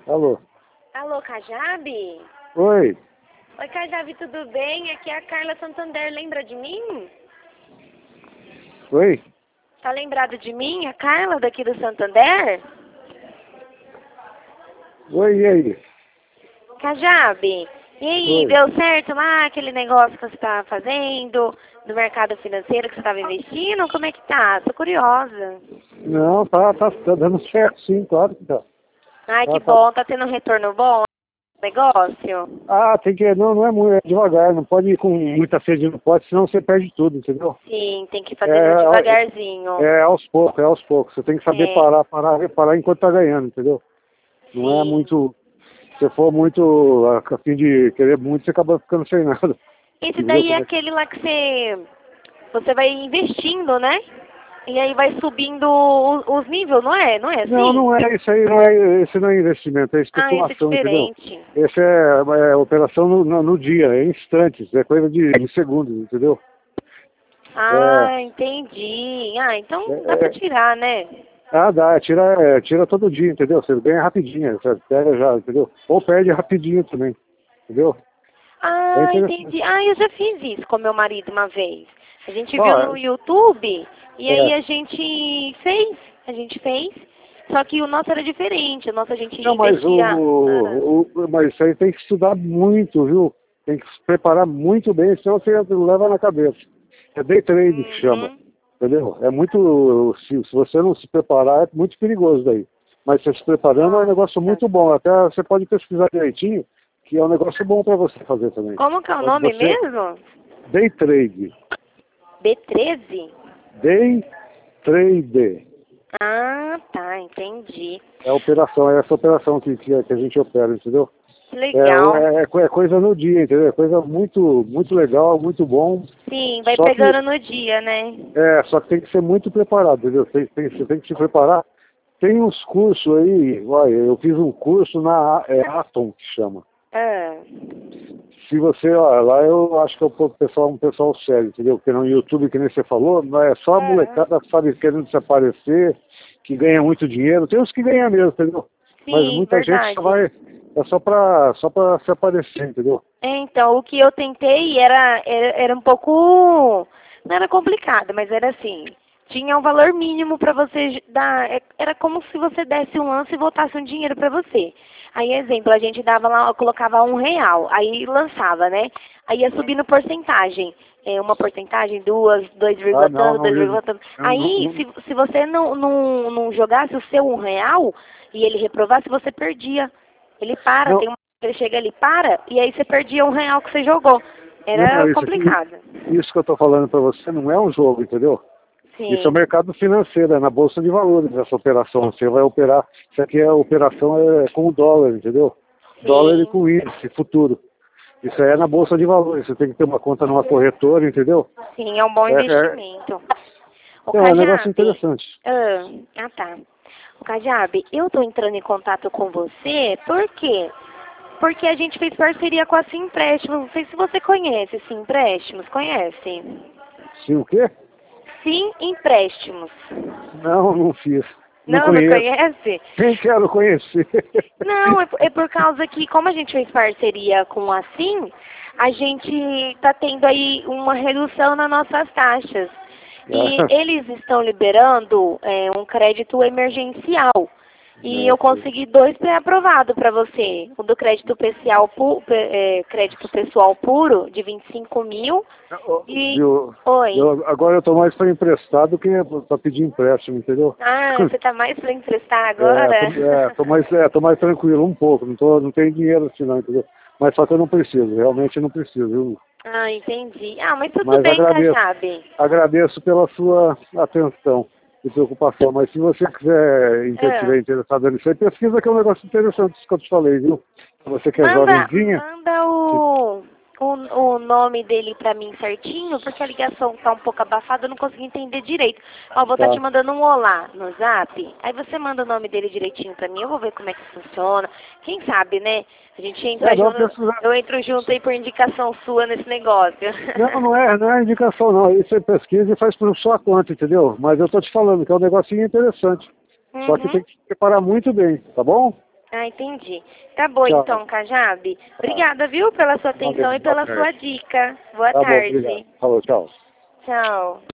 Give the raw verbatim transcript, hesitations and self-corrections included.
Alô? Alô, Kajabi? Oi? Oi, Kajabi, tudo bem? Aqui é a Carla Santander, lembra de mim? Oi? Tá lembrado de mim, a Carla daqui do Santander? Oi, e aí? Kajabi, e aí, Oi? deu certo lá aquele negócio que você tá fazendo do mercado financeiro que você estava investindo? Como é que tá? Tô curiosa. Não, tá, tá, tá dando certo sim, claro que tá. Ai, que Tá, tá. bom, tá tendo um retorno bom no negócio? Ah, tem que, não, não é muito, é devagar, não pode ir com muita sede no pote, senão você perde tudo, entendeu? Sim, tem que ir É, fazendo devagarzinho. é aos poucos, é aos poucos. Você tem que saber É, parar, parar, reparar enquanto tá ganhando, entendeu? Não é sim. muito, se for muito a a fim de querer muito, você acaba ficando sem nada. Esse Entendeu daí é como é? aquele lá que você, você vai investindo, né? E aí vai subindo os, os níveis, não é? Não é Não, assim? não é isso aí, não é, esse não é investimento, é Ah, esse é especulação, entendeu? diferente. Esse é, é operação no, no, no dia, é em instantes, é coisa de, de segundos, entendeu? É, Ah, entendi. Ah, então dá é, pra é, tirar, né? ah, dá, tira, é, tira todo dia, entendeu? Você ganha rapidinho, você pega já, entendeu? Ou perde rapidinho também, entendeu? É Ah, entendi. interessante. Ah, eu já fiz isso com meu marido uma vez. A gente viu Ó, no YouTube e aí é, a gente fez. A gente fez. Só que o nosso era diferente. O nosso a gente não, mas o, investia. Ah, o, o- mas isso aí tem que estudar muito, viu? Tem que se preparar muito bem, senão você leva na cabeça. É day trade que chama. uhum. Entendeu? É muito. Se, se você não se preparar, é muito perigoso daí. Mas você se preparando é um negócio Nossa. muito bom. Até você pode pesquisar direitinho, que é um negócio bom para você fazer também. Como que é o Quando nome você. mesmo? Day trade. B treze? Day trade. Ah, tá, entendi. É a operação, é essa operação que, que, que a gente opera, entendeu? Que É, o- legal. é, é co- é coisa no dia, entendeu? É coisa muito, muito legal, muito bom. Sim, vai Só que, pegando no dia, né? é, só que tem que ser muito preparado, entendeu? Tem, tem, você tem que se preparar. Tem uns cursos aí, olha, eu fiz um curso na é, Atom, que chama. Ah, Se você, ó, lá eu acho que é um pessoal, um pessoal sério, entendeu? Porque no YouTube, que nem você falou, não é só a ah, molecada, sabe, querendo se aparecer, que ganha muito dinheiro. Tem uns que ganham mesmo, entendeu? Mas sim, muita gente só verdade. vai, é só pra, só pra se aparecer, entendeu? É, então, o que eu tentei era, era, era um pouco. Não era complicado, mas era assim. Tinha um valor mínimo para você dar. é- Era como se você desse um lance e voltasse um dinheiro para você. Aí, exemplo, a gente dava lá, colocava um real, aí lançava, né? Aí ia subindo porcentagem. É, uma porcentagem, duas, dois Ah, vírgula não, tanto, não, dois eu, vírgula tanto. eu não, Aí, não, se, se você não, não, não jogasse o seu um real e ele reprovasse, você perdia. Ele para, não, tem uma ele chega ali, para, e aí você perdia um real que você jogou. não, Era isso aqui, complicado. isso que eu tô falando pra você não é um jogo, entendeu? Isso é o Sim, mercado financeiro, é na Bolsa de Valores essa operação. Você vai operar, isso aqui é a operação é com o dólar, entendeu? Dólar e sim, com índice futuro. Isso aí é na Bolsa de Valores, você tem que ter uma conta numa corretora, entendeu? sim, é um bom É, é, investimento. O é um negócio Kajabi, interessante. ah, ah tá. O Kajabi, eu tô entrando em contato com você, por quê? Porque a gente fez parceria com a Sim Empréstimos. Não sei se você conhece Sim Empréstimos, conhece? Sim, o quê? Sim Empréstimos. Não, não fiz. Não Não, não conheço. conhece? Nem quero conhecer. Não, é, por é por causa que, como a gente fez parceria com a Sim, a gente está tendo aí uma redução nas nossas taxas. E Ah, eles estão liberando é, um crédito emergencial. E não eu sei. consegui dois pré-aprovados para você. O do crédito pessoal, pu, pe- é, crédito pessoal puro, de vinte e cinco mil. E. Eu, Oi. eu, agora eu tô mais para emprestado do que para pedir empréstimo, entendeu? Ah, você está mais para emprestar É, tô, agora? é, tô mais, é, tô mais tranquilo um pouco, não, tô, não tenho dinheiro assim não, entendeu? Mas só que eu não preciso, realmente eu não preciso, viu? Ah, entendi. Ah, mas tudo Mas bem, agradeço, Kajabi. agradeço pela sua atenção e preocupação. Mas se você quiser, inter- Ah. estiver interessado nisso aí, pesquisa que é um negócio interessante, isso que eu te falei, viu? Você que é Manda, jovenzinha, manda se- o, o, o nome dele pra mim certinho, porque a ligação tá um pouco abafada, eu não consegui entender direito. Ó, vou estar te tá. mandando um olá no zap, aí você manda o nome dele direitinho pra mim, eu vou ver como é que funciona. Quem sabe, né? A gente É, entra dá uma junto, pesquisada. eu entro junto aí por indicação sua nesse negócio. Não, não é, não é indicação não. Aí você pesquisa e faz por sua conta, entendeu? Mas eu tô te falando que é um negocinho interessante. Só que Uhum. tem que se preparar muito bem, tá bom? Ah, entendi. Tá bom Tchau. então, Kajabi. Obrigada, viu, pela sua atenção e pela sua dica. Boa Tá bom, tarde. obrigado. Falou, tchau. Tchau.